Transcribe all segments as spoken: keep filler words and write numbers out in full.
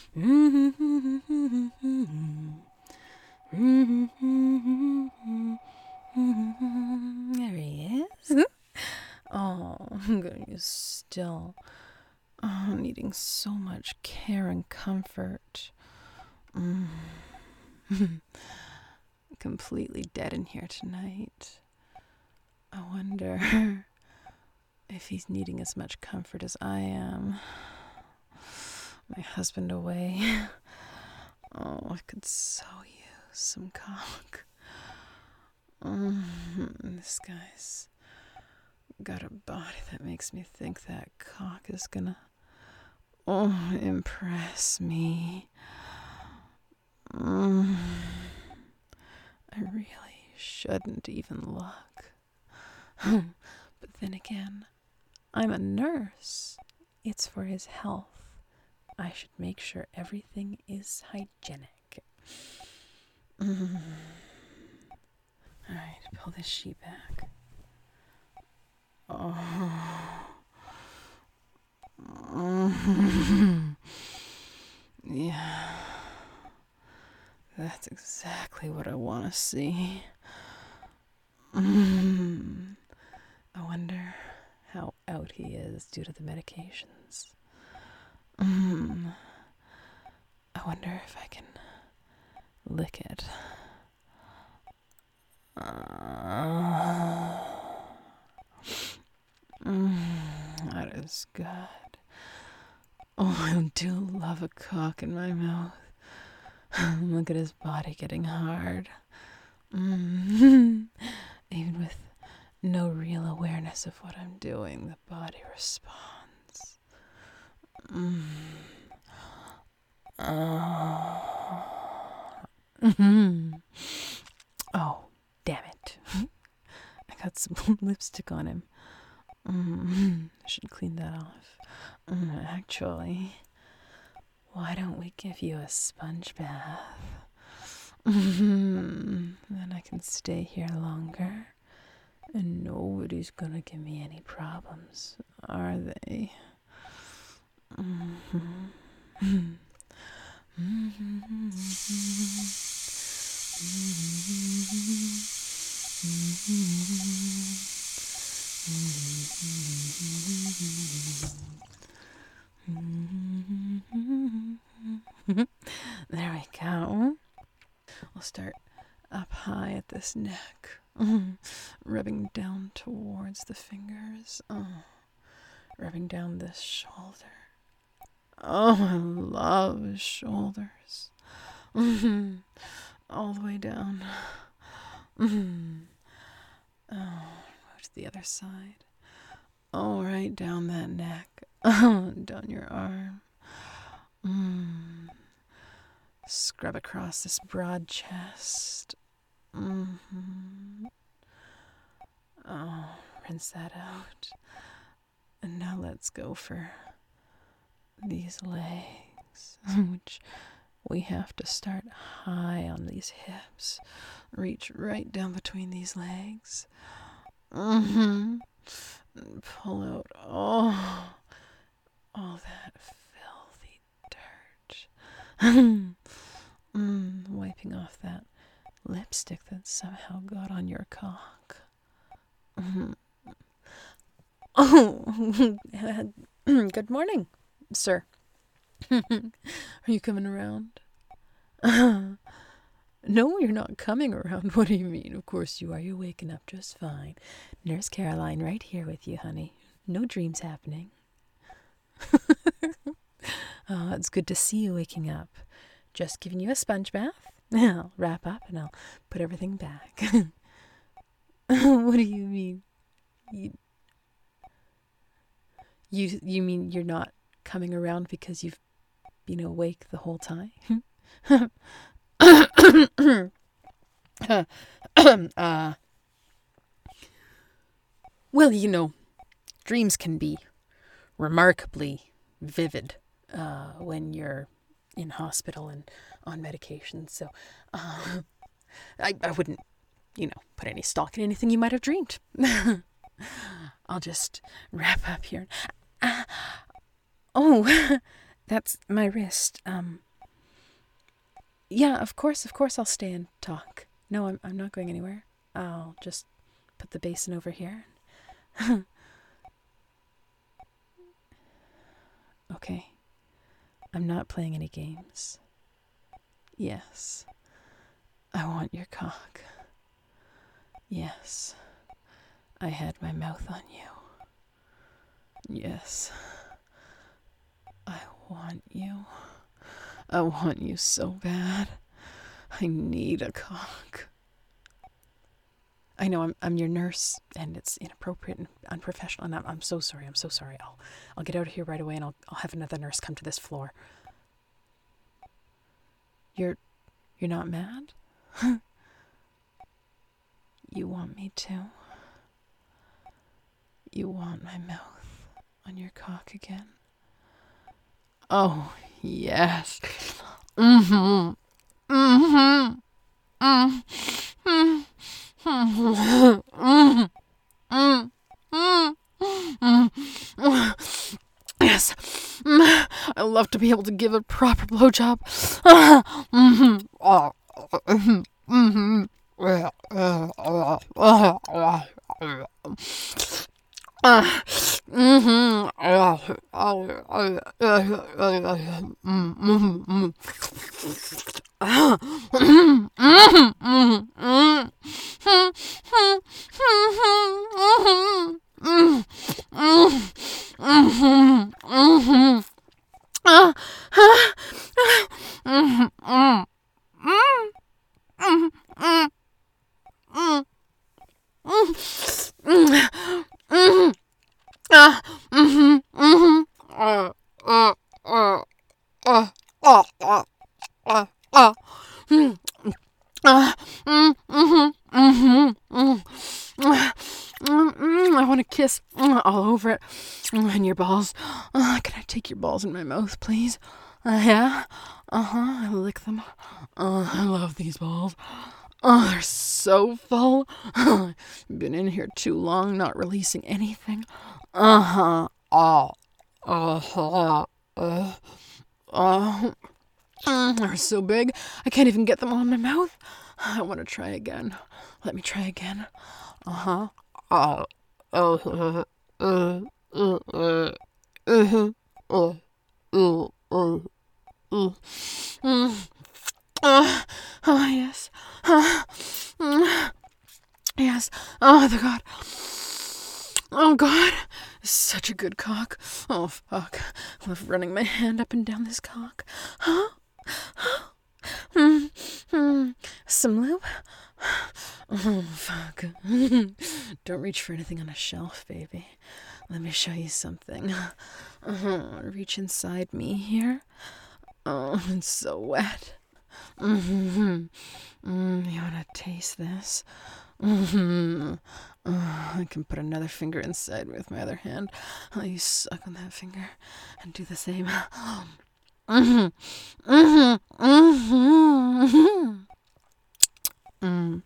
There he is. Oh, you still oh, needing so much care and comfort. Mm. Completely dead in here tonight. I wonder if he's needing as much comfort as I am. My husband away. Oh, I could so use some cock. Mm, this guy's got a body that makes me think that cock is gonna oh impress me. Mm, I really shouldn't even look. But then again, I'm a nurse. It's for his health. I should make sure everything is hygienic. Mm. Alright, pull this sheet back. Oh. Mm. Yeah. That's exactly what I want to see. Mm. I wonder how out he is due to the medications. Mm. I wonder if I can lick it. Uh, mm, that is good. Oh, I do love a cock in my mouth. Look at his body getting hard. Mm. Even with no real awareness of what I'm doing, the body responds. Mm. Oh. Mm-hmm. Oh, damn it. I got some lipstick on him. Mm, I should clean that off. Mm, actually, why don't we give you a sponge bath? Mm, then I can stay here longer. And nobody's gonna give me any problems, are they? Mm-hmm. Mm-hmm. Mm-hmm. There we go. We'll start up high at this neck, rubbing down towards the fingers, oh, rubbing down this shoulder. Oh, I love shoulders. All the way down. Oh, to the other side. Oh, right down that neck. Oh, down your arm. Mm. Scrub across this broad chest. Mm-hmm. Oh, rinse that out. And now let's go for these legs, which we have to start high on these hips. Reach right down between these legs. Mm-hmm. And pull out oh, all that filthy dirt. mm, wiping off that lipstick that somehow got on your cock. Mm-hmm. Oh, good morning, sir. Are you coming around? Uh, no, you're not coming around. What do you mean? Of course you are. You're waking up just fine. Nurse Caroline right here with you, honey. No dreams happening. Oh, it's good to see you waking up. Just giving you a sponge bath. I'll wrap up and I'll put everything back. What do you mean? You, you, you mean you're not coming around because you've been awake the whole time? uh, well, you know, dreams can be remarkably vivid uh, when you're in hospital and on medication. So uh, I, I wouldn't, you know, put any stock in anything you might have dreamed. I'll just wrap up here. Uh, oh, That's my wrist. Um. Yeah, of course, of course I'll stay and talk. No, I'm I'm not going anywhere. I'll just put the basin over here. Okay. I'm not playing any games. Yes. I want your cock. Yes. I had my mouth on you. Yes. I want you. I want you so bad. I need a cock. I know I'm I'm your nurse, and it's inappropriate and unprofessional, and I'm I'm so sorry. I'm so sorry. I'll I'll get out of here right away, and I'll I'll have another nurse come to this floor. You're you're not mad? You want me to? You want my mouth on your cock again? Oh, yes. Mm-hmm. Mm-hmm. Mm-hmm. Mm-hmm. Mm-hmm. Yes. I love to be able to give a proper blowjob. Mm-hmm. Mm-hmm. Mm-hmm. Uh, mm-hmm. I want to kiss all over it. And your balls. Uh, can I take your balls in my mouth, please? Uh, yeah? Uh-huh. I lick them. Uh, I love these balls. Oh, they're so full. Been in here too long, not releasing anything. Uh-huh. Oh. Uh-huh. Uh. Oh. Mm, they're so big, I can't even get them all in my mouth. I want to try again. Let me try again. Uh-huh. Uh, uh, uh, uh, uh, uh, uh, uh, uh, uh, uh. Mm. Uh, oh, yes. Uh, mm. Yes. Oh, the God. Oh, God. Such a good cock. Oh, fuck. I love running my hand up and down this cock. Huh? mm, mm. Some lube? Oh, fuck. Don't reach for anything on a shelf, baby. Let me show you something. Uh-huh. Reach inside me here. Oh, it's so wet. Mm-hmm. Mm, you want to taste this? Mm-hmm. Oh, I can put another finger inside with my other hand. I'll you suck on that finger and do the same. Mm-hmm. Mm-hmm. Mm-hmm. Mm.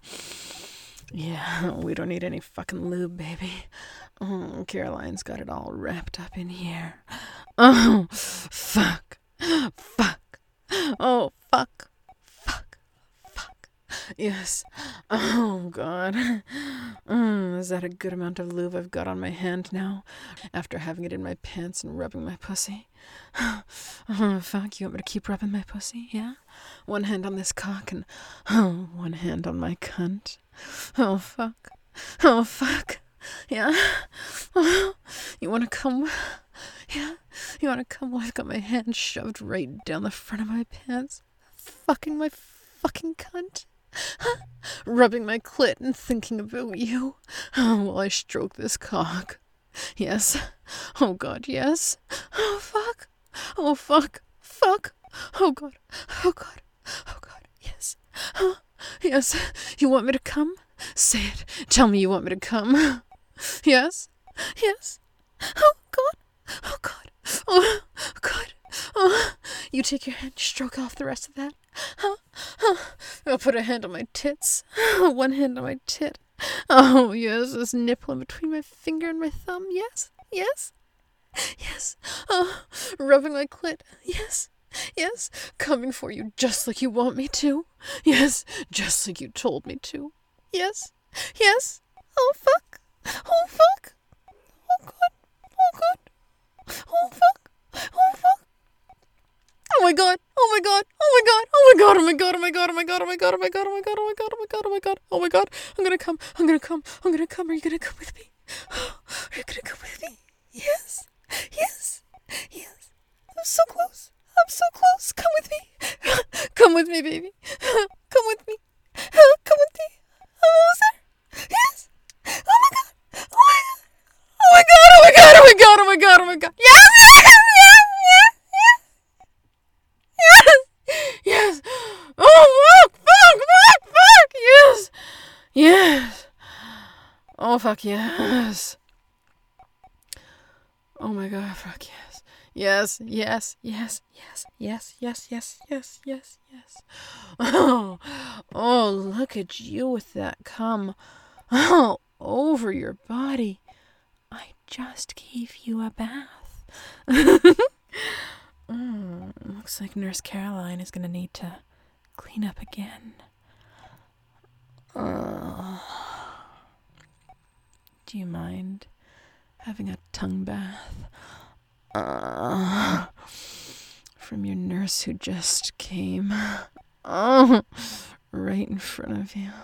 Yeah, we don't need any fucking lube, baby. Oh, Caroline's got it all wrapped up in here. Oh, fuck. Fuck. Oh, fuck. Fuck. Fuck. Yes. Oh, God. Mm, is that a good amount of lube I've got on my hand now? After having it in my pants and rubbing my pussy? Oh, fuck. You want me to keep rubbing my pussy? Yeah? One hand on this cock and oh, one hand on my cunt. Oh, fuck. Oh, fuck. Yeah? Oh, you want to come? Yeah? You want to come while I've got my hand shoved right down the front of my pants? Fucking my fucking cunt? Huh? Rubbing my clit and thinking about you oh, while I stroke this cock. Yes. Oh, God, yes. Oh, fuck. Oh, fuck. Fuck. Oh, God. Oh, God. Oh, God, yes. Huh? Yes. You want me to come? Say it. Tell me you want me to come. Yes? Yes? Oh, God. Oh, God. Oh, God. Oh, you take your hand, stroke off the rest of that. Huh? Huh? I'll put a hand on my tits. One hand on my tit. Oh, yes, this nipple in between my finger and my thumb. Yes? Yes? Yes. Oh, rubbing my clit. Yes. Yes. Coming for you just like you want me to. Yes. Just like you told me to. Yes. Yes. Oh, fuck. Oh, fuck. Oh, God. Oh, God. Oh, fuck. Oh, fuck. Oh my god! Oh my god! Oh my god! Oh my god! Oh my god! Oh my god! Oh my god! Oh my god! Oh my god! Oh my god! Oh my god! Oh my god! Oh my god! Oh my god! I'm gonna come! I'm gonna come! I'm gonna come! Are you gonna come with me? Are you gonna come with me? Yes! Yes! Yes! I'm so close! I'm so close! Come with me! Come with me, baby! Come with me! Come with me! I'm almost there! Yes! Oh my god! Oh my god! Oh my god! Oh my god! Oh my god! Oh my god! Oh my god! Yes! Yes! Yes! Yes! Yes! Oh, fuck! Fuck! Fuck! Fuck! Yes! Yes! Oh, fuck, yes! Oh my god, fuck, yes! Yes, yes, yes, yes, yes, yes, yes, yes, yes, yes. Oh, oh, look at you with that cum all over your body. I just gave you a bath. Mm, looks like Nurse Caroline is gonna need to clean up again. Uh, do you mind having a tongue bath? Uh, from your nurse who just came. Oh, right in front of you.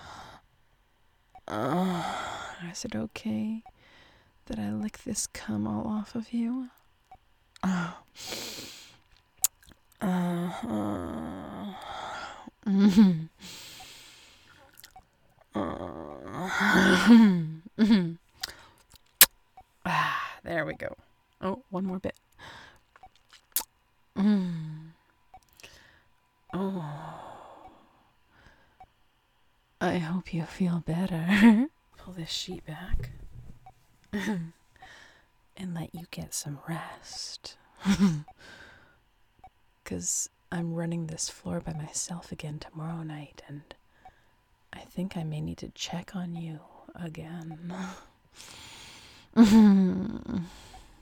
Uh, is it okay that I lick this cum all off of you? Oh. Uh-huh. Mm-hmm. Uh-huh. Ah, there we go. Oh, one more bit. Mm. Oh. I hope you feel better. Pull this sheet back and let you get some rest. Because I'm running this floor by myself again tomorrow night, and I think I may need to check on you again.